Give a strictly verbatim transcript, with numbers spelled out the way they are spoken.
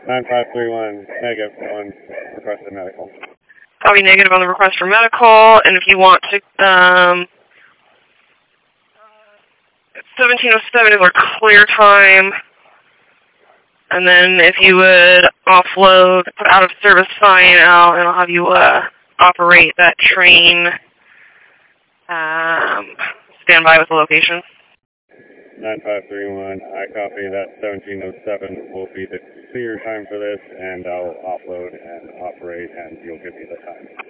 nine five three one, negative on requested medical. Copy negative on the request for medical, and if you want to, um, seventeen oh seven is our clear time, and then if you would offload, put out of service sign out, and I'll have you uh, operate that train. Um, stand by with the location. nine five three one, I copy that. Seventeen oh seven will be the clear time for this, and I'll offload and operate, and you'll give me the time.